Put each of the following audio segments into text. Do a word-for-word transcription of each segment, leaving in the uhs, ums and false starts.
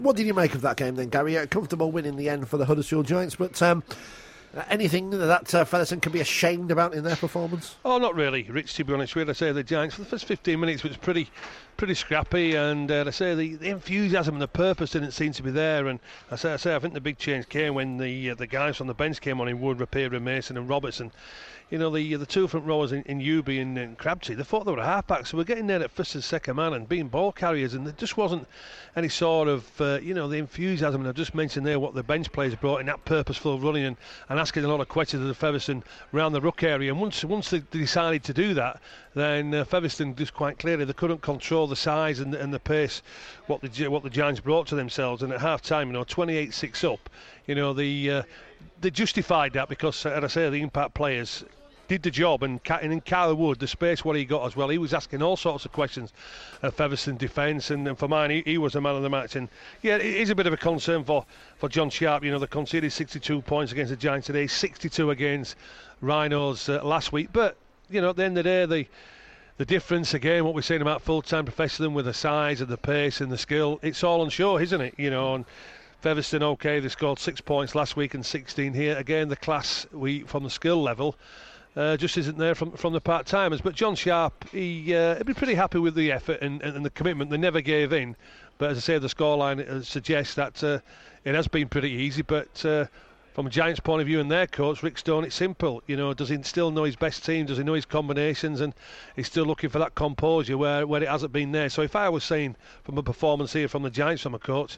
What did you make of that game then, Gary? A comfortable win in the end for the Huddersfield Giants, but um, anything that uh, Featherstone can be ashamed about in their performance? Oh, not really, Rich, to be honest with you. I say the Giants, for the first fifteen minutes, was pretty pretty scrappy, and uh, I say the, the enthusiasm and the purpose didn't seem to be there. And I say, I say I think the big change came when the uh, the guys on the bench came on in Wood, Rapira, Mason and Robertson. You know, the the two front rowers in, in Uby and, and Crabtree, they thought they were a half-back, so we're getting there at first and second man and being ball carriers, and there just wasn't any sort of, uh, you know, the enthusiasm. And I just mentioned there what the bench players brought in, that purposeful running and, and asking a lot of questions of the Featherstone around the ruck area. And once once they decided to do that, then uh, Featherstone just quite clearly they couldn't control the size and, and the pace what the what the Giants brought to themselves. And at half-time, you know, twenty-eight six up, you know, the uh, they justified that because, as I say, the impact players did the job, and in Kyle Wood, the space what he got as well, he was asking all sorts of questions of Featherstone defence, and, and for mine, he, he was the man of the match. And yeah, it is a bit of a concern for, for John Sharp. You know, they conceded sixty-two points against the Giants today, sixty-two against Rhinos uh, last week. But you know, at the end of the day, the the difference again, what we're saying about full-time professionalism with the size and the pace and the skill, it's all on show, isn't it? You know. And Featherstone, okay, they scored six points last week and sixteen here. Again, the class we from the skill level. Uh, just isn't there from from the part-timers. But John Sharp, he, uh, he'd be pretty happy with the effort and, and, and the commitment. They never gave in. But as I say, the scoreline uh, suggests that uh, it has been pretty easy. But uh, from a Giants point of view and their coach, Rick Stone, it's simple. You know, does he still know his best team? Does he know his combinations? And he's still looking for that composure where, where it hasn't been there. So if I was saying from a performance here from the Giants from a coach,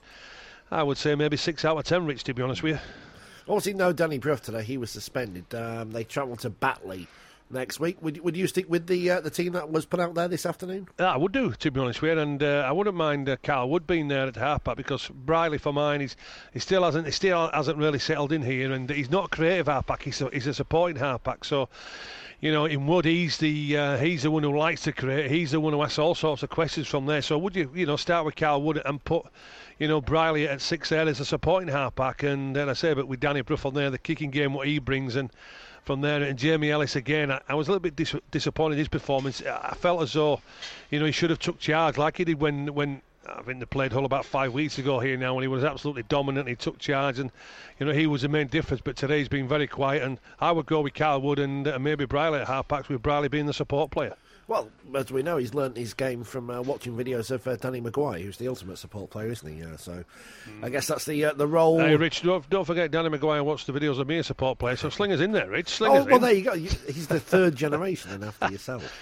I would say maybe six out of ten, Rich, to be honest with you. Obviously, no Danny Bruff today. He was suspended. Um, they travel to Batley next week. Would would you stick with the uh, the team that was put out there this afternoon? I would do, to be honest with you, and uh, I wouldn't mind uh, Carl Wood being there at halfback, because Briley, for mine, he's he still hasn't he still hasn't really settled in here, and he's not a creative halfback. He's a, he's a supporting halfback. So, you know, in Wood, he's the uh, he's the one who likes to create. He's the one who asks all sorts of questions from there. So would you you know start with Carl Wood and put, you know, Briley at six there as a supporting halfback, and then I say, but with Danny Bruff on there, the kicking game, what he brings, and from there, and Jamie Ellis again, I, I was a little bit dis- disappointed in his performance. I felt as though, you know, he should have took charge like he did when, when I think they played Hull about five weeks ago here now, when he was absolutely dominant. He took charge, and, you know, he was the main difference, but today he's been very quiet, and I would go with Carl Wood and uh, maybe Briley at half-backs, with Briley being the support player. Well, as we know, he's learnt his game from uh, watching videos of uh, Danny Maguire, who's the ultimate support player, isn't he? Uh, so, mm. I guess that's the uh, the role. Hey, Rich, don't, don't forget Danny Maguire watched the videos of me a support player, so Slinger's in there, Rich. Slinger's oh, well, in. there you go. He's the third generation then after yourself.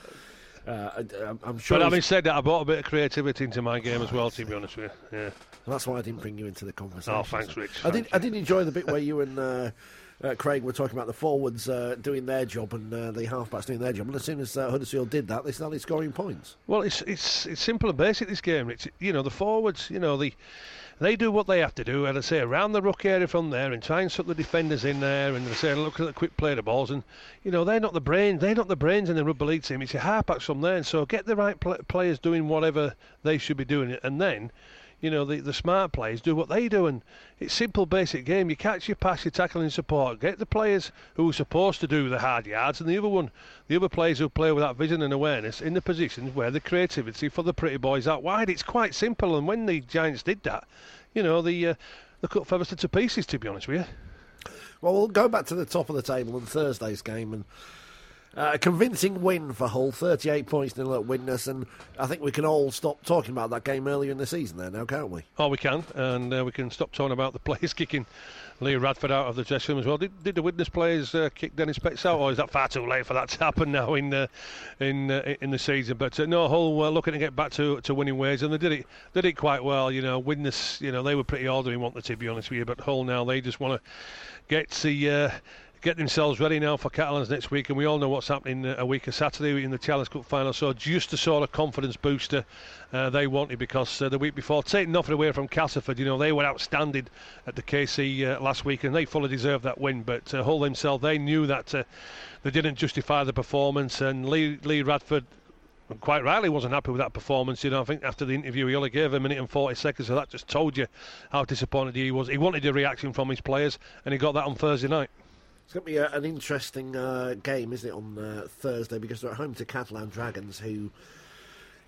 Uh, I, I'm sure. But having said that, I brought a bit of creativity into my game as well, to be honest with you. Yeah. Well, that's why I didn't bring you into the conversation. Oh, thanks, Rich. I Thank did. you. I did enjoy the bit where you and uh, uh, Craig were talking about the forwards uh, doing their job and uh, the halfbacks doing their job. And as soon as uh, Huddersfield did that, they started scoring points. Well, it's it's it's simple and basic, this game, Rich. You know, the forwards, you know, the they do what they have to do, and I say around the ruck area from there, and try and suck the defenders in there, and they say look at the quick play the balls, and you know they're not the brains, they're not the brains in the rugby league team. It's your halfbacks from there, and so get the right pl- players doing whatever they should be doing, and then, you know, the the smart players do what they do, and it's simple, basic game. You catch, you pass, you tackle and support. Get the players who are supposed to do the hard yards, and the other one, the other players who play with that vision and awareness in the positions where the creativity for the pretty boys out wide. It's quite simple, and when the Giants did that, you know, the uh, they cut Featherstone to pieces, to be honest with you. Well, we'll go back to the top of the table in Thursday's game, and uh, a convincing win for Hull, thirty-eight points nil at Widnes, and I think we can all stop talking about that game earlier in the season there now, can't we? Oh, we can, and uh, we can stop talking about the players kicking Lee Radford out of the dressing room as well. Did, did the Widnes players uh, kick Dennis Betts out, or is that far too late for that to happen now in uh, in uh, in the season? But uh, no, Hull were looking to get back to, to winning ways, and they did it did it quite well. You know, Widnes, you know, they were pretty ordinary, wanted to be honest with you, but Hull now they just want to get the. Uh, get themselves ready now for Catalans next week, and we all know what's happening a week of Saturday in the Challenge Cup final, so just a sort of confidence booster uh, they wanted, because uh, the week before, taking nothing away from Castleford, you know, they were outstanding at the K C uh, last week, and they fully deserved that win, but uh, Hull themselves, they knew that uh, they didn't justify the performance, and Lee, Lee Radford quite rightly wasn't happy with that performance. You know, I think after the interview he only gave a minute and forty seconds, so that just told you how disappointed he was. He wanted a reaction from his players, and he got that on Thursday night. It's going to be a, an interesting uh, game, isn't it, on uh, Thursday, because they're at home to Catalan Dragons, who,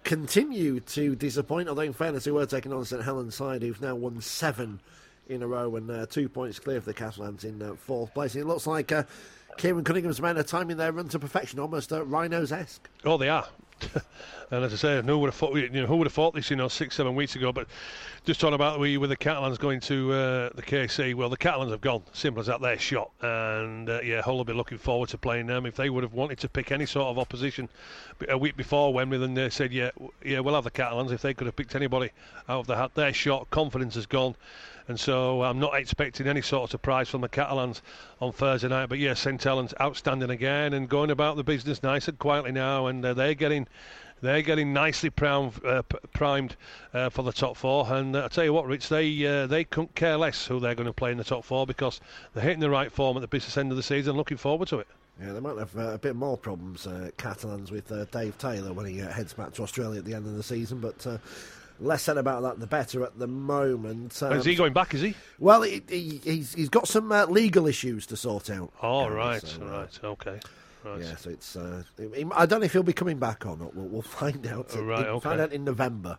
continue to disappoint, although in fairness, they were taking on St Helens side, who've now won seven in a row and uh, two points clear of the Catalans in uh, fourth place. It looks like uh, Kieran Cunningham's men are timing their run to perfection, almost uh, Rhinos-esque. Oh, they are. And as I say, who would have thought? You know, who would have thought this? You know, six, seven weeks ago. But just talking about we with the Catalans going to uh, the K C. Well, the Catalans have gone. Simple as that. They're shot. And uh, yeah, Hull will be looking forward to playing them. If they would have wanted to pick any sort of opposition a week before Wembley, then they said, yeah, yeah, we'll have the Catalans. If they could have picked anybody out of the hat, they're shot. Confidence has gone. And so I'm not expecting any sort of surprise from the Catalans on Thursday night. But yeah, St Helens outstanding again and going about the business nice and quietly now, and uh, they're getting they're getting nicely primed, uh, primed uh, for the top four. And uh, I tell you what, Rich, they uh, they couldn't care less who they're going to play in the top four, because they're hitting the right form at the business end of the season. Looking forward to it. Yeah, they might have uh, a bit more problems, uh, Catalans, with uh, Dave Taylor when he uh, heads back to Australia at the end of the season, but. Uh, Less said about that, the better at the moment. Um, is he going back, is he? Well, he, he, he's he's got some uh, legal issues to sort out. Oh, right, so, uh, right, okay. Right. Yeah, so it's. Uh, he, I don't know if he'll be coming back or not. We'll, we'll find out. Oh, right, we'll okay. find out in November.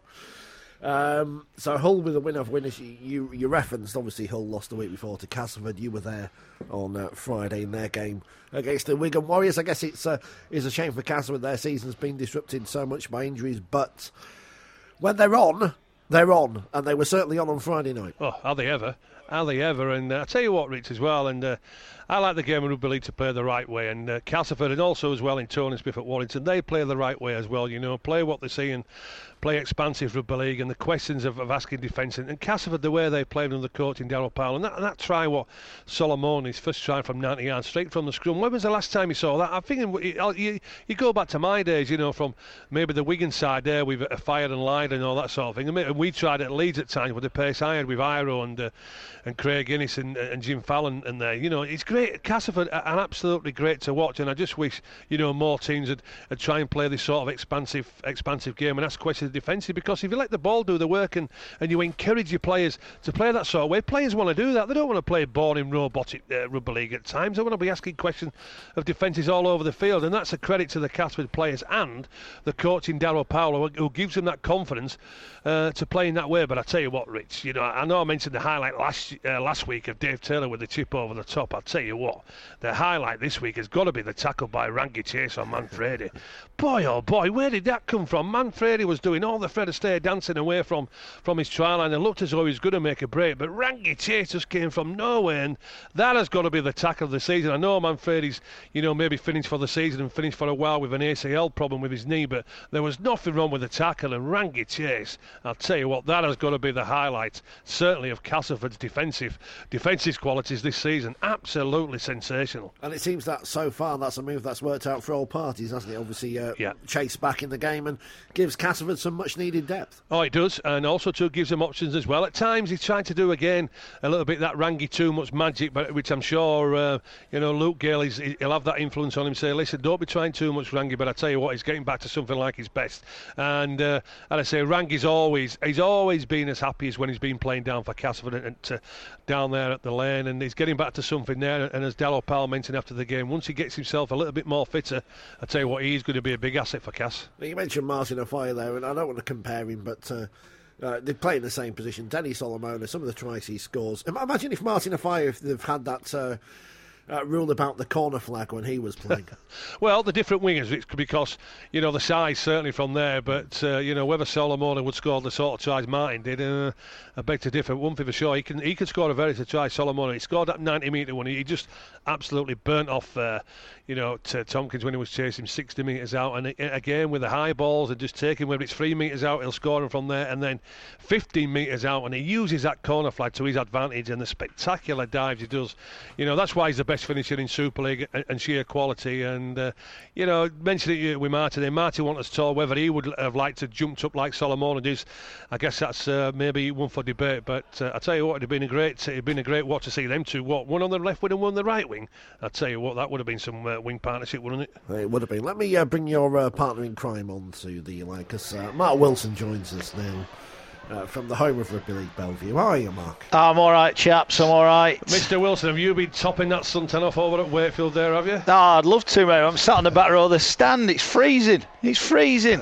Um, so Hull with a win of winners. You, you referenced, obviously, Hull lost the week before to Castleford. You were there on uh, Friday in their game against the Wigan Warriors. I guess it's, uh, it's a shame for Castleford. Their season's been disrupted so much by injuries, but when they're on, they're on, and they were certainly on on Friday night. Oh, are they ever? Are they ever? And uh, I tell you what, Rich, as well, and uh, I like the game of rugby league to play the right way, and uh, Castleford and also as well in Tony Smith at Warrington, they play the right way as well, you know, play what they see and play expansive rugby league, and the questions of, of asking defence, and, and Castleford, the way they played under the coach in Darryl Powell, and that, and that try what Solomon, his first try from ninety yards straight from the scrum, when was the last time you saw that? I'm thinking you, you go back to my days, you know, from maybe the Wigan side there with uh, Fired and Lied and all that sort of thing, and we tried at Leeds at times with the pace I had with Iro and uh, and Craig Innes and, and Jim Fallon and there, you know, it's great. Castleford are absolutely great to watch, and I just wish, you know, more teams would, would try and play this sort of expansive expansive game and ask questions defensive, because if you let the ball do the work and, and you encourage your players to play that sort of way, players want to do that. They don't want to play boring robotic uh, rugby league at times. They want to be asking questions of defences all over the field, and that's a credit to the Castleford players and the coach in Darryl Powell, who, who gives them that confidence uh, to play in that way. But I tell you what, Rich, you know, I know I mentioned the highlight last uh, last week of Dave Taylor with the chip over the top. I'll tell you what, the highlight this week has got to be the tackle by Rangi Chase on Manfredi. Boy, oh boy, where did that come from? Manfredi was doing all the Fred Astaire dancing away from, from his try line and looked as though he was going to make a break, but Rangi Chase just came from nowhere, and that has got to be the tackle of the season. I know Manfredi's, you know, maybe finished for the season and finished for a while with an A C L problem with his knee, but there was nothing wrong with the tackle, and Rangi Chase, I'll tell you what, that has got to be the highlight, certainly of Castleford's defensive defensive qualities this season. Absolutely sensational. And it seems that so far that's a move that's worked out for all parties, hasn't it? Obviously, uh, yeah. Chase back in the game and gives Castleford some much needed depth. Oh, it does, and also too gives them options as well. At times he's trying to do again a little bit that Rangi too much magic, but which I'm sure uh, you know, Luke Gale is, he'll have that influence on him. Say, listen, don't be trying too much, Rangi. But I tell you what, he's getting back to something like his best. And uh, and I say, Rangi's always he's always been as happy as when he's been playing down for Castleford and, and uh, down there at the lane, and he's getting back to something there. And as Darryl Powell mentioned after the game, once he gets himself a little bit more fitter, I tell you what, he's going to be a big asset for Cass. You mentioned Martin Offiah there, and I don't want to compare him, but uh, uh, they play in the same position. Denny Solomona, some of the tries he scores. Imagine if Martin Offiah, if they've had that uh, uh, rule about the corner flag when he was playing. Well, the different wingers, because, you know, the size certainly from there, but, uh, you know, whether Solomona would score the sort of tries Martin did, uh, I beg to differ. One thing for sure, he can he can score a very to try Solomona. He scored that ninety metre one. He just absolutely burnt off, uh, you know, to Tompkins when he was chasing sixty metres out. And it, again, with the high balls and just taking, whether it's three metres out, he'll score them from there. And then fifteen metres out, and he uses that corner flag to his advantage, and the spectacular dives he does. You know, that's why he's the best finisher in Super League and, and sheer quality. And, uh, you know, mentioned it with Martin there. Martin wanted us to talk whether he would have liked to jumped up like Solomona does. I guess that's uh, maybe one for debate, but uh, I tell you what, it'd been a great, it'd been a great watch to see them two. What, one on the left wing and one on the right wing. I tell you what, that would have been some uh, wing partnership, wouldn't it? It would have been. Let me uh, bring your uh, partner in crime on to the line, because uh, Mark Wilson joins us now. Uh, from the home of Rugby League Bellevue. How are you, Mark? I'm all right, chaps. I'm all right. Mister Wilson, have you been topping that suntan off over at Wakefield there, have you? Oh, I'd love to, mate. I'm sat on the back row of the stand. It's freezing. It's freezing.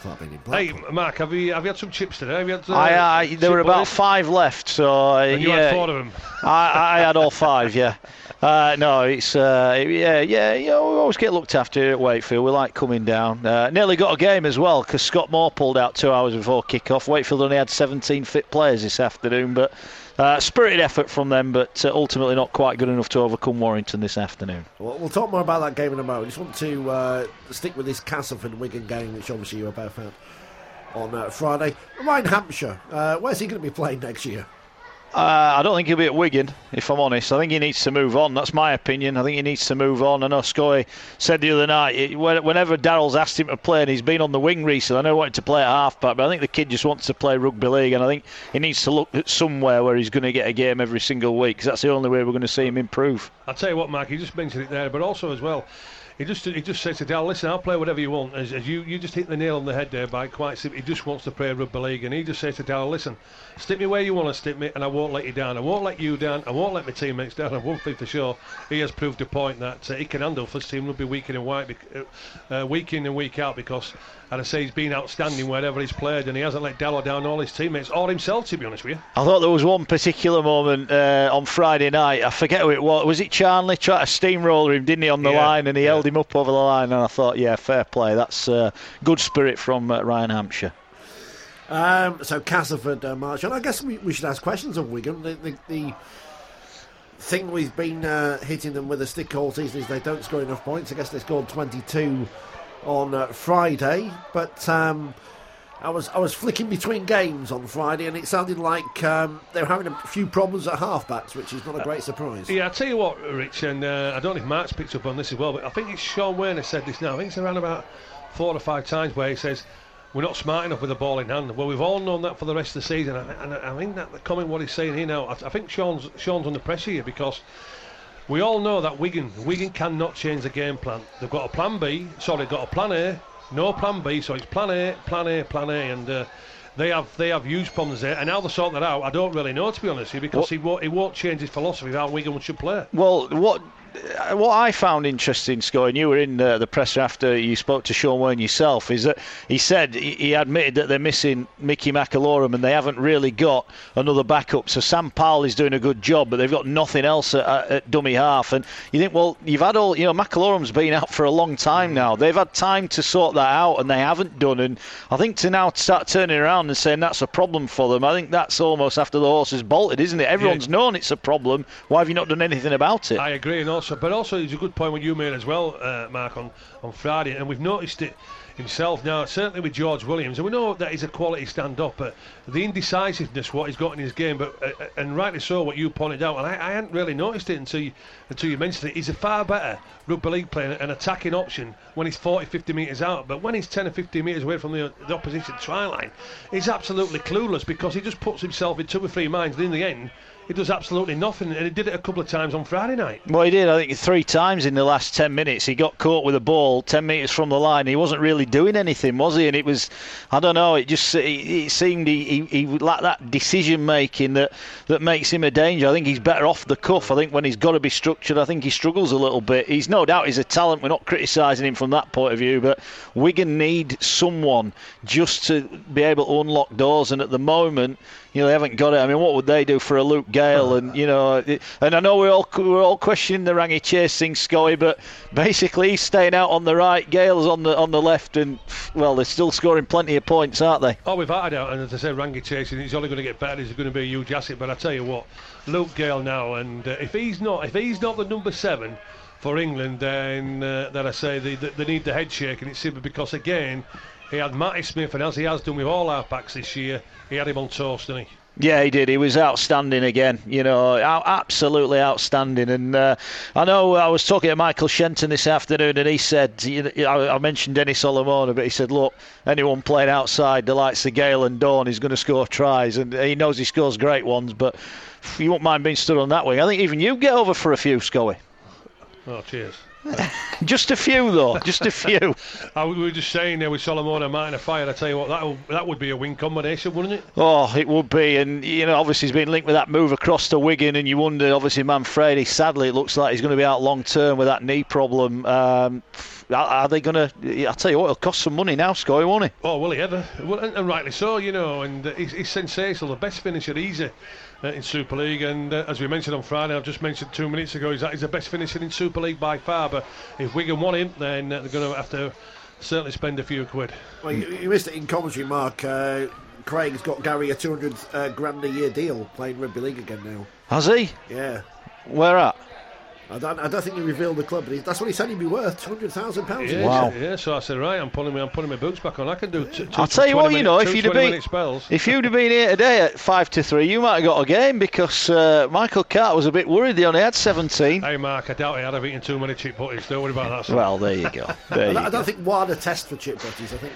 Far being in Hey, Blackpool. Mark, have you have you had some chips today? Have you had, uh, I, I, there were chip about bullets? five left, so uh, And you yeah, had four of them. I, I had all five. Yeah, uh, no, it's uh, yeah, yeah. You know, we always get looked after at Wakefield. We like coming down. Uh, nearly got a game as well because Scott Moore pulled out two hours before kick-off. Wakefield only had seventeen fit players this afternoon, but uh, spirited effort from them, but uh, ultimately not quite good enough to overcome Warrington this afternoon. Well, we'll talk more about that game in a moment. I just want to uh, stick with this Castleford-Wigan game, which obviously you were both at on uh, Friday. Ryan Hampshire, uh, where's he going to be playing next year? Uh, I don't think he'll be at Wigan, if I'm honest. I think he needs to move on. That's my opinion. I think he needs to move on. I know Scoy said the other night, it, whenever Darrell's asked him to play, and he's been on the wing recently, I know he wanted to play at half-back, but I think the kid just wants to play rugby league, and I think he needs to look at somewhere where he's going to get a game every single week, because that's the only way we're going to see him improve. I'll tell you what, Mark, you just mentioned it there, but also as well, he just he just says to Dal, listen, I'll play whatever you want. As, as you, you just hit the nail on the head there by quite simply, he just wants to play rugby league, and he just says to Dal, listen, stick me where you want to stick me, and I won't let you down. I won't let you down. I won't let my teammates down. And one thing for sure, he has proved a point that uh, he can handle first team rugby week in and white, uh, week in and week out, because, as I say, he's been outstanding wherever he's played, and he hasn't let Dallo down all his teammates or himself, to be honest with you. I thought there was one particular moment uh, on Friday night. I forget who it was. Was it Charnley? Tried to steamroller him, didn't he, on the Yeah, line, and he yeah. held him up over the line. And I thought, yeah, fair play. That's uh, good spirit from uh, Ryan Hampshire. Um, so Castleford, uh, March, and I guess we, we should ask questions of Wigan. The, the, the thing we've been uh, hitting them with a stick all season is they don't score enough points. I guess they scored twenty-two on uh, Friday, but um, I was I was flicking between games on Friday, and it sounded like um, they were having a few problems at halfbacks, which is not a great surprise. Yeah, I'll tell you what, Rich, and uh, I don't know if Mark's picked up on this as well, but I think it's Sean Werner said this now. I think it's around about four or five times where he says, we're not smart enough with the ball in hand. Well, we've all known that for the rest of the season, and, and I think that the comment what he's saying here now, I, I think Sean's Sean's under pressure here, because we all know that Wigan Wigan cannot change the game plan. They've got a plan B, sorry, they've got a plan A, no plan B, so it's plan A, plan A, plan A, and uh, they have they have huge problems there. And how they sort that out, I don't really know, to be honest with you, because What? he won't he won't change his philosophy of how Wigan should play. Well, what what I found interesting, Scott, and you were in uh, the presser after you spoke to Sean Wayne yourself, is that he said he, he admitted that they're missing Mickey McAlorum and they haven't really got another backup. So Sam Powell is doing a good job, but they've got nothing else at, at, at dummy half. And you think, well, you've had all, you know, McAlorum's been out for a long time now. They've had time to sort that out, and they haven't done. And I think to now start turning around and saying that's a problem for them, I think that's almost after the horse has bolted, isn't it? Everyone's Yeah. known it's a problem. Why have you not done anything about it? I agree, and also, but also, it's a good point what you made as well, uh, Mark, on, on Friday, and we've noticed it himself now, certainly with George Williams, and we know that he's a quality stand-up, but the indecisiveness what he's got in his game, but uh, and rightly so, what you pointed out, and I, I hadn't really noticed it until you, until you mentioned it. He's a far better rugby league player, an attacking option when he's forty, fifty metres out, but when he's ten or fifteen metres away from the, the opposition try line, he's absolutely clueless, because he just puts himself in two or three minds, and in the end, he does absolutely nothing, and he did it a couple of times on Friday night. Well, he did, I think, three times in the last ten minutes. He got caught with a ball ten metres from the line. He wasn't really doing anything, was he? And it was, I don't know, it just it, it seemed he, he, he lacked that decision-making that, that makes him a danger. I think he's better off the cuff. I think when he's got to be structured, I think he struggles a little bit. He's no doubt he's a talent. We're not criticising him from that point of view, but Wigan need someone just to be able to unlock doors, and at the moment, you know, they haven't got it. I mean, what would they do for a Luke Gale? And you know, it, and I know we're all we're all questioning the Rangi Chase thing, Scoey, but basically he's staying out on the right, Gale's on the on the left, and well, they're still scoring plenty of points, aren't they? Oh, we've had out, and as I said, Rangi chasing, he's only going to get better. He's going to be a huge asset. But I tell you what, Luke Gale now, and uh, if he's not, if he's not the number seven for England, then uh, then I say they, they, they need the head shake, and it's simply because again, he had Matty Smith, and as he has done with all our backs this year, he had him on toast, didn't he? Yeah, he did. He was outstanding again. You know, out, absolutely outstanding. And uh, I know I was talking to Michael Shenton this afternoon, and he said, you know, I, I mentioned Dennis Solomona, but he said, look, anyone playing outside the likes of Gale and Dawn is going to score tries, and he knows he scores great ones, but you won't mind being stood on that wing. I think even you get over for a few, Scoey. Oh, cheers. Just a few, though. Just a few. uh, we were just saying there with Solomon and Martin Fire. I tell you what, that that would be a win combination, wouldn't it? Oh, it would be. And, you know, obviously he's been linked with that move across to Wigan, and you wonder, obviously, Manfredi, sadly, it looks like he's going to be out long term with that knee problem. Um, are they going to... I'll tell you what, it'll cost some money now, Scoy, won't it? Oh, will he ever? Well, and, and rightly so, you know, and uh, he's, he's sensational. The best finisher easy. Uh, in Super League, and uh, as we mentioned on Friday, I've just mentioned two minutes ago, he's, he's the best finisher in Super League by far. But if Wigan want him, then uh, they're going to have to certainly spend a few quid. Well, you, you missed it in commentary, Mark. Uh, Craig's got Gary a two hundred uh, grand a year deal playing rugby league again now. Has he? Yeah. Where at? I don't, I don't think he revealed the club, but he, that's what he said he'd be worth, two hundred thousand pounds. Yeah, wow. Yeah, so I said, right, I'm putting, I'm putting my boots back on. I can do t- two I'll tell you what, minute, you know, two if you'd have been, spells. if you'd have been here today at five to three, you might have got a game, because uh, Michael Carter was a bit worried. They only had seventeen. Hey, Mark, I doubt he had have eaten too many chip butties. Don't worry about that. Son. Well, there you go. There I, you I don't go. think Ward a test for chip butties. I think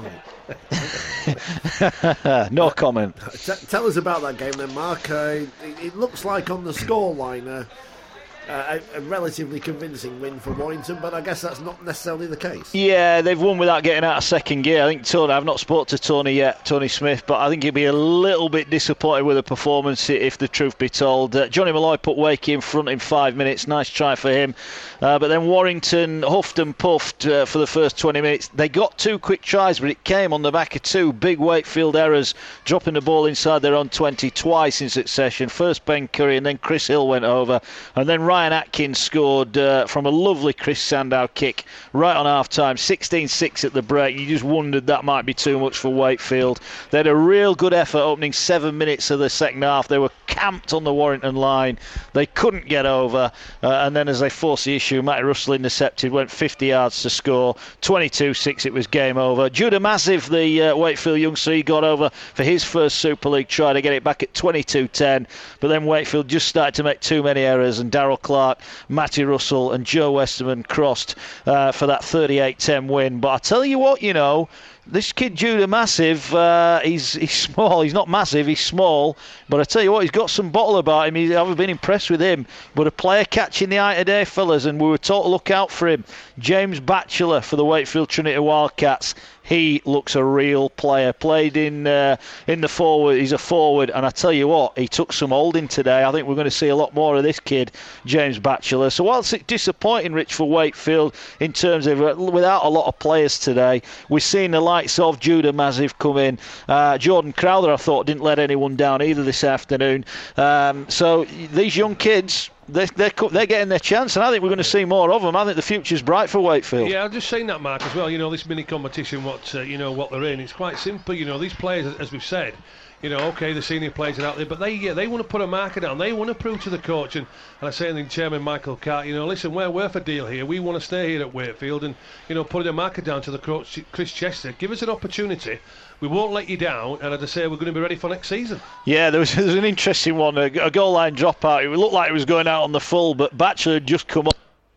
they're all right. No comment. T- tell us about that game then, Mark. Uh, it, it looks like on the scoreline uh, uh, a, a relatively convincing win for Warrington, but I guess that's not necessarily the case. Yeah, they've won without getting out of second gear. I think Tony, I've not spoke to Tony yet, Tony Smith, but I think he'd be a little bit disappointed with the performance, if the truth be told. Uh, Johnny Malloy put Wakey in front in five minutes. Nice try for him. Uh, but then Warrington huffed and puffed uh, for the first twenty minutes. They got two quick tries, but it came on the back of two big Wakefield errors, dropping the ball inside their own twenty twice in succession. First Ben Curry, and then Chris Hill went over. And then Ryan Atkins scored uh, from a lovely Chris Sandow kick right on half-time. sixteen six at the break. You just wondered that might be too much for Wakefield. They had a real good effort opening seven minutes of the second half. They were camped on the Warrington line. They couldn't get over. Uh, and then as they forced the issue, Matty Russell intercepted, went fifty yards to score. twenty-two six, it was game over. Judah Massive, the uh, Wakefield youngster, he got over for his first Super League try to get it back at twenty-two ten. But then Wakefield just started to make too many errors, and Darryl Clark, Matty Russell and Joe Westerman crossed uh, for that thirty-eight ten win. But I tell you what, you know, this kid Judah Massive, uh, he's he's small. He's not massive, he's small. But I tell you what, he's got some bottle about him. He's, I've been impressed with him. But a player catching the eye today, fellas, and we were told to look out for him. James Batchelor for the Wakefield Trinity Wildcats. He looks a real player. Played in uh, in the forward. He's a forward, and I tell you what, he took some holding today. I think we're going to see a lot more of this kid, James Batchelor. So whilst it's disappointing, Rich, for Wakefield in terms of uh, without a lot of players today, we've seen the likes of Judah Massive come in. Uh, Jordan Crowther, I thought, didn't let anyone down either this afternoon. Um, so these young kids, They're, they're, they're getting their chance, and I think we're going to see more of them. I think the future's bright for Wakefield. Yeah, I'm just saying that, Mark, as well. You know, this mini competition, what uh, you know, what they're in, it's quite simple. You know, these players, as we've said, you know, okay, the senior players are out there, but they yeah, they want to put a marker down. They want to prove to the coach, and, and I say to the chairman, Michael Carter, you know, listen, we're worth a deal here. We want to stay here at Wakefield, and, you know, put a marker down to the coach, Chris Chester. Give us an opportunity. We won't let you down, and as I say, we're going to be ready for next season. Yeah, there was, there was an interesting one, a, a goal line dropout. It looked like it was going out on the full, but Batchelor had just come up.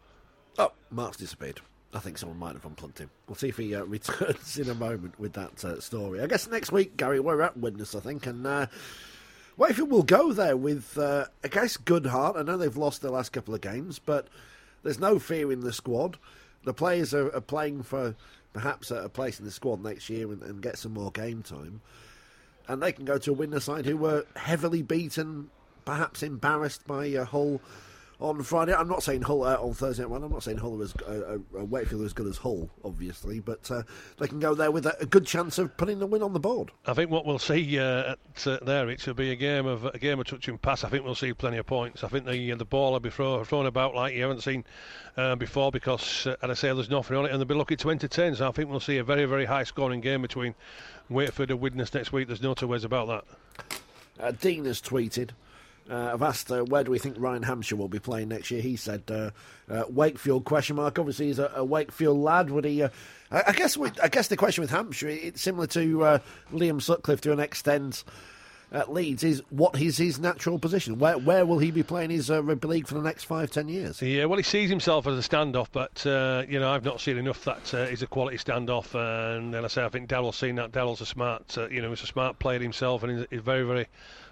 Oh, Mark's disappeared. I think someone might have unplugged him. We'll see if he uh, returns in a moment with that uh, story. I guess next week, Gary, we're at Widnes, I think, and uh, Wakefield will go there with, uh, I guess, good heart. I know they've lost their last couple of games, but there's no fear in the squad. The players are, are playing for perhaps a place in the squad next year and, and get some more game time. And they can go to a Widnes side who were heavily beaten, perhaps embarrassed by uh, Hull on Friday. I'm not saying Hull uh, on Thursday night. I'm not saying Hull is uh, uh, Wakefield are as good as Hull, obviously, but uh, they can go there with a, a good chance of putting the win on the board. I think what we'll see uh, at, uh, there, it will be a game of a game of touch and pass. I think we'll see plenty of points. I think the uh, the ball will be throw, thrown about like you haven't seen uh, before, because, uh, and I say there's nothing on it, and they'll be lucky to entertain. So I think we'll see a very, very high scoring game between Wakefield and Widnes next week. There's no two ways about that. Uh, Dean has tweeted. Uh, I've asked uh, where do we think Ryan Hampshire will be playing next year. He said uh, uh, Wakefield question mark. Obviously, he's a, a Wakefield lad. Would he? Uh, I, I guess. We, I guess the question with Hampshire, it's similar to uh, Liam Sutcliffe to an extent at Leeds. Is what is his natural position? Where where will he be playing his uh, rugby league for the next five ten years? Yeah, well, he sees himself as a standoff, but uh, you know, I've not seen enough that uh, he's a quality standoff. Uh, and then I say I think Darryl's seen that. Darryl's a smart, uh, you know, he's a smart player himself, and he's, he's very, very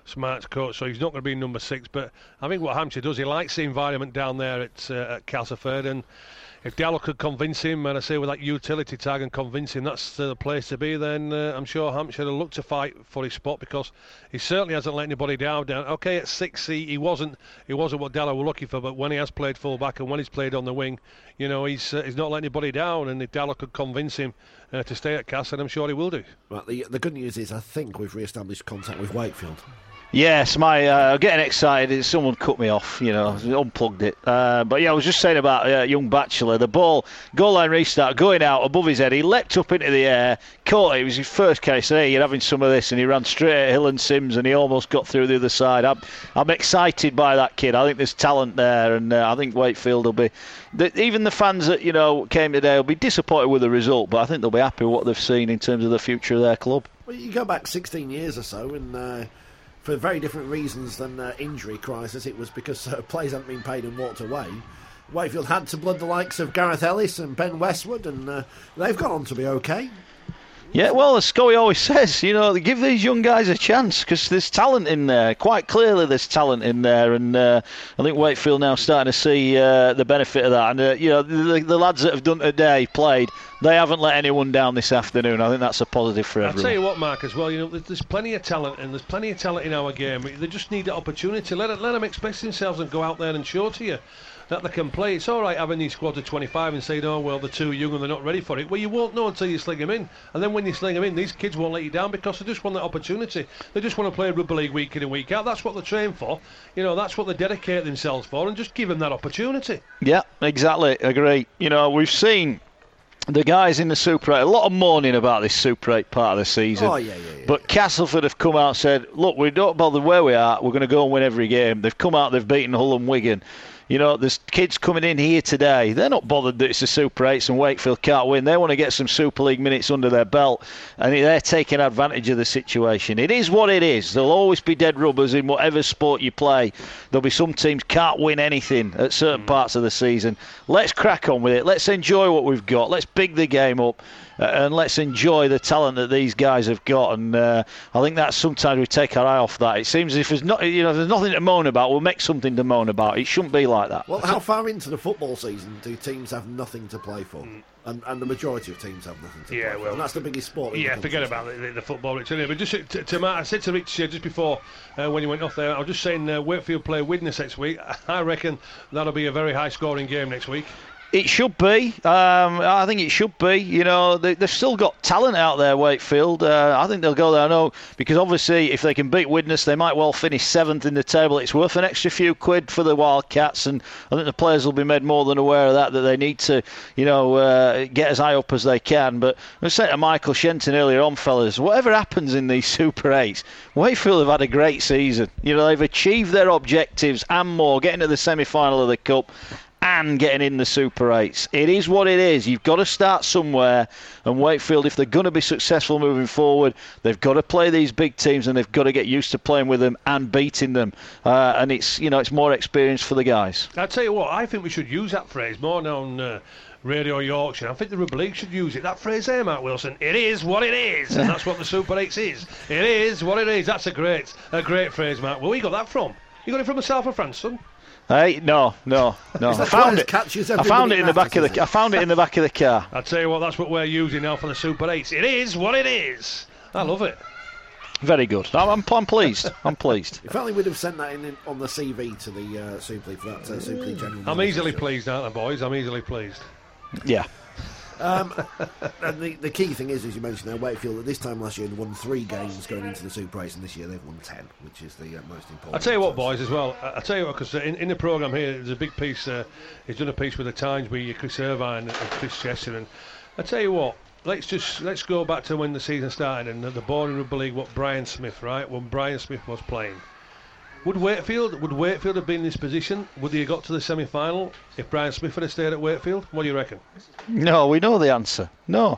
Smart's coach, so he's not going to be number six. But I think what Hampshire does, he likes the environment down there at, uh, at Castleford, and if Diallo could convince him, and I say with that utility tag and convince him that's the place to be, then uh, I'm sure Hampshire will look to fight for his spot, because he certainly hasn't let anybody down. down. Okay, at six he, he wasn't he wasn't what Diallo were looking for, but when he has played full back and when he's played on the wing, you know, he's uh, he's not letting anybody down, and if Diallo could convince him uh, to stay at Castle, I'm sure he will do. Right, the, the good news is I think we've re-established contact with Wakefield. Yes, my uh, getting excited. Someone cut me off, you know, unplugged it. Uh, but yeah, I was just saying about uh, young Batchelor. The ball, goal line restart, going out above his head. He leapt up into the air, caught it. It was his first case. Hey, you're having some of this, and he ran straight at Hill and Sims, and he almost got through the other side. I'm, I'm excited by that kid. I think there's talent there, and uh, I think Wakefield will be. The, even the fans that you know came today will be disappointed with the result, but I think they'll be happy with what they've seen in terms of the future of their club. Well, you go back sixteen years or so, and. Uh... For very different reasons than uh, injury crisis, it was because uh, players hadn't been paid and walked away. Wakefield had to blood the likes of Gareth Ellis and Ben Westwood, and uh, they've gone on to be okay. Yeah, well, as Scully always says, you know, give these young guys a chance, because there's talent in there. Quite clearly there's talent in there, and uh, I think Wakefield now starting to see uh, the benefit of that. And, uh, you know, the, the lads that have done today, played, they haven't let anyone down this afternoon. I think that's a positive for everyone. I'll tell you what, Mark, as well, you know, there's plenty of talent, and there's plenty of talent in our game. They just need the opportunity. Let, let them express themselves and go out there and show to you that they can play. It's all right having these squads of twenty-five and saying, oh, well, they're too young and they're not ready for it. Well, you won't know until you sling them in. And then when you sling them in, these kids won't let you down, because they just want that opportunity. They just want to play rugby league week in and week out. That's what they're trained for. You know, that's what they dedicate themselves for, and just give them that opportunity. Yeah, exactly. Agree. You know, we've seen the guys in the Super eight, a lot of mourning about this Super eight part of the season. Oh, yeah, yeah, yeah. But Castleford have come out and said, look, we don't bother where we are, we're going to go and win every game. They've come out, they've beaten Hull and Wigan. You know, there's kids coming in here today. They're not bothered that it's the Super eights and Wakefield can't win. They want to get some Super League minutes under their belt, and they're taking advantage of the situation. It is what it is. There'll always be dead rubbers in whatever sport you play. There'll be some teams can't win anything at certain parts of the season. Let's crack on with it. Let's enjoy what we've got. Let's big the game up. Uh, and let's enjoy the talent that these guys have got. And uh, I think that sometimes we take our eye off that. It seems as if there's not, you know, there's nothing to moan about. We'll make something to moan about. It shouldn't be like that. Well, how far into the football season do teams have nothing to play for? Mm. And, and the majority of teams have nothing to yeah, play well, for. And that's the biggest sport. Yeah, forget about the, the football, Rich. Anyway, but just to, to Matt, I said to Rich uh, just before uh, when you went off there, I was just saying uh, Wakefield play Widnes next week. I reckon that'll be a very high-scoring game next week. It should be. Um, I think it should be. You know, they, they've still got talent out there, Wakefield. Uh, I think they'll go there. I know, because obviously if they can beat Widnes, they might well finish seventh in the table. It's worth an extra few quid for the Wildcats, and I think the players will be made more than aware of that, that they need to, you know, uh, get as high up as they can. But I was saying to Michael Shenton earlier on, fellas, whatever happens in these Super eights, Wakefield have had a great season. You know, they've achieved their objectives and more, getting to the semi-final of the Cup and getting in the Super eights. It is what it is. You've got to start somewhere, and Wakefield, if they're going to be successful moving forward, they've got to play these big teams, and they've got to get used to playing with them and beating them. Uh, and it's, you know, it's more experience for the guys. I'll tell you what, I think we should use that phrase more now on uh, Radio Yorkshire. I think the Rugby League should use it. That phrase there, Mark Wilson. It is what it is, and that's what the Super eights is. It is what it is. That's a great, a great phrase, Mark. Where you got that from? You got it from the south of France, son? Hey, no, no, no. I found it. I found it in the back of the. I found it in the back of the car. I tell you what, that's what we're using now for the Super eights. It is what it is. I love it. Very good. I'm, I'm, I'm pleased. I'm pleased. If only we'd have sent that in, in on the C V to the uh, Super League for that uh, Super League General. I'm easily pleased, aren't I, boys? I'm easily pleased. Yeah. Um, and the, the key thing is, as you mentioned there, Wakefield at this time last year they won three games going into the Super eights, and this year they've won ten, which is the uh, most important. I'll tell you what, boys, as well. I'll tell you what, because in, in the programme here, there's a big piece. Uh, he's done a piece with the Times with Chris Irvine and Chris Chester, and I'll tell you what. Let's just let's go back to when the season started and the, the Born Rugby League. What Brian Smith, right? When Brian Smith was playing. Would Wakefield would Wakefield have been in this position? Would they have got to the semi-final if Brian Smith had stayed at Wakefield? What do you reckon? No, we know the answer. No.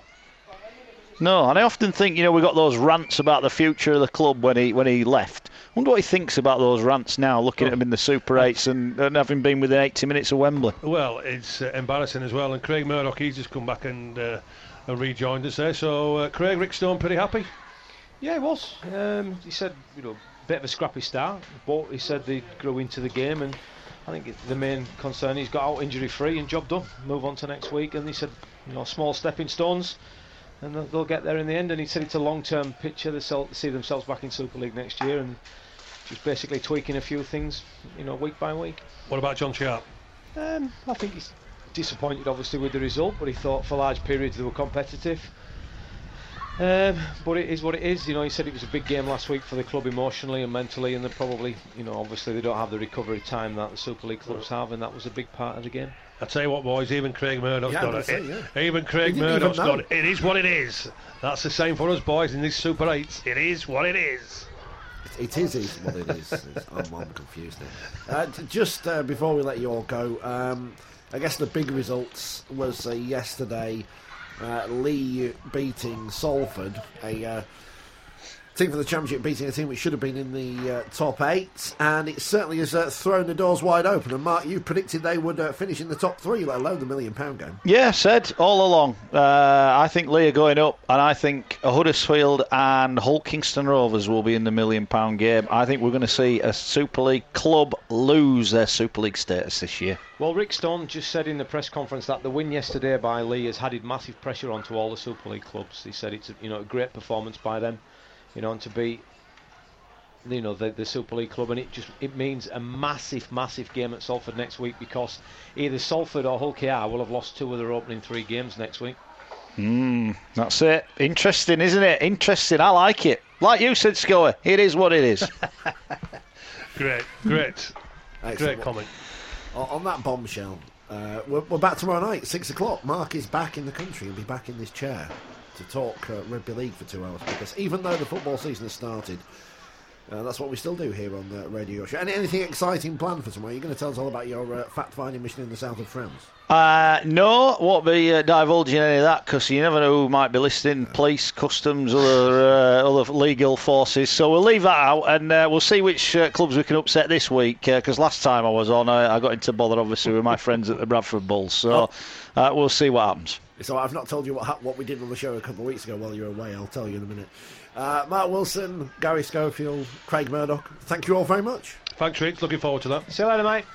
No, and I often think, you know, we got those rants about the future of the club when he when he left. I wonder what he thinks about those rants now, looking oh. at him in the Super eights and, and having been within eighty minutes of Wembley. Well, it's uh, embarrassing as well. And Craig Murdoch, he's just come back and, uh, and rejoined us there. So, uh, Craig, Rick Stone, pretty happy? Yeah, he was. Um, he said, you know, bit of a scrappy start, but he said they grew into the game, and I think it, the main concern, he's got out injury free and job done. Move on to next week, and he said, you know, small stepping stones, and they'll, they'll get there in the end. And he said it's a long-term picture. They sell, see themselves back in Super League next year, and just basically tweaking a few things, you know, week by week. What about John Sharp? Um, I think he's disappointed, obviously, with the result, but he thought for large periods they were competitive. Um, but it is what it is. You know, he said it was a big game last week for the club emotionally and mentally, and they probably, you know, obviously they don't have the recovery time that the Super League clubs have, and that was a big part of the game. I tell you what, boys, even Craig Murdoch's Yeah, got it. say, yeah. Even Craig He didn't Murdoch's even know. got it. It is what it is. That's the same for us boys in these Super eights. It is what it is. It is, is what it is. It's- I'm, I'm confused now. Uh, j- just uh, before we let you all go, um, I guess the big results was uh, yesterday. Uh, Lee beating Salford, a uh, team for the Championship, beating a team which should have been in the uh, top eight, and it certainly has uh, thrown the doors wide open. And Mark, you predicted they would uh, finish in the top three, let alone the million pound game. Yeah, said all along. Uh, I think Lee are going up, and I think Huddersfield and Hull Kingston Rovers will be in the million pound game. I think we're going to see a Super League club lose their Super League status this year. Well, Rick Stone just said in the press conference that the win yesterday by Lee has added massive pressure onto all the Super League clubs. He said it's a, you know, a great performance by them, you know, and to beat, you know, the, the Super League club, and it just it means a massive, massive game at Salford next week, because either Salford or Hull K R will have lost two of their opening three games next week. Mm, that's it. Interesting, isn't it? Interesting. I like it. Like you said, Scoey, it is what it is. Great, great, Excellent. great comment. On on that bombshell, uh, we're, we're back tomorrow night, six o'clock. Mark is back in the country. He'll be back in this chair to talk uh, rugby league for two hours, because even though the football season has started, uh, that's what we still do here on the radio show. Any, anything exciting planned for tomorrow? You're going to tell us all about your uh, fact-finding mission in the south of France. Uh, no, won't be uh, divulging any of that, because you never know who might be listening. Police, customs, other uh, other legal forces. So we'll leave that out, and uh, we'll see which uh, clubs we can upset this week. Because uh, last time I was on, I, I got into bother, obviously, with my friends at the Bradford Bulls. So uh, we'll see what happens. So I've not told you what, what we did on the show a couple of weeks ago while you were away. I'll tell you in a minute. Uh, Mark Wilson, Gary Schofield, Craig Murdoch, thank you all very much. Thanks, Rick. Looking forward to that. See you later, mate.